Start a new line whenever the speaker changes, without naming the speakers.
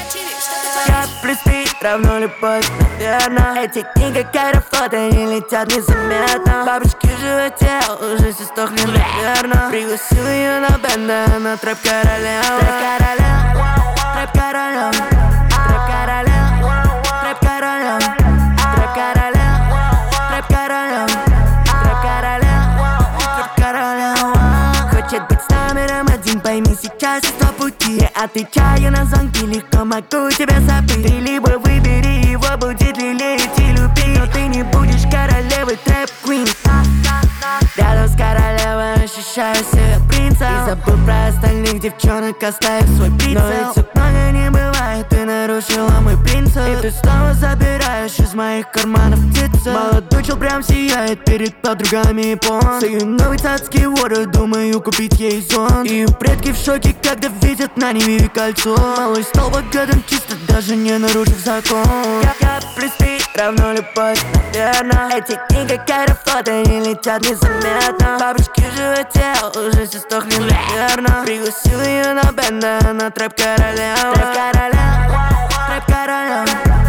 Я плюс ты равно любовь, наверно. Эти дни как аэрофлоты, они летят незаметно. Бабочки в животе уже все сдохли, наверно. Пригласил ее на бенда, она трэп-королева. Трэп-королева, трэп-королева, трэп-королева, трэп-королева, трэп-королева, трэп-королева, трэп-королева, трэп-королева. Хочет быть с номером один, пойми, сейчас есть два пути. Я отвечаю на звонки, легко могу тебя забыть. Ты либо выбери его, будет ли лелеять и любить, но ты не будешь королевой трэп-квин. Рядом с королевой ощущаю себя принцем и забыл про остальных девчонок, оставив свой прицел. Но ведь тут много не бывает, ты нарушила мой принцип. И ты снова забираешь из моих карманов птицы. Молодой чел прям сияет перед подругами япон. С ее новый цацкий ворот, думаю купить ей зонт. И предки в шоке, когда видят на Неве кольцо. Малыш стал богатым чисто, даже не нарушив закон. Я плюс ты равно любовь, наверно. Эти дни как аэрофлоты, они летят незаметно. Бабочки в животе уже все сдохли, наверно. Пригласил ее на бенда, она трэп-королева. Трэп-королева, трэп-королева,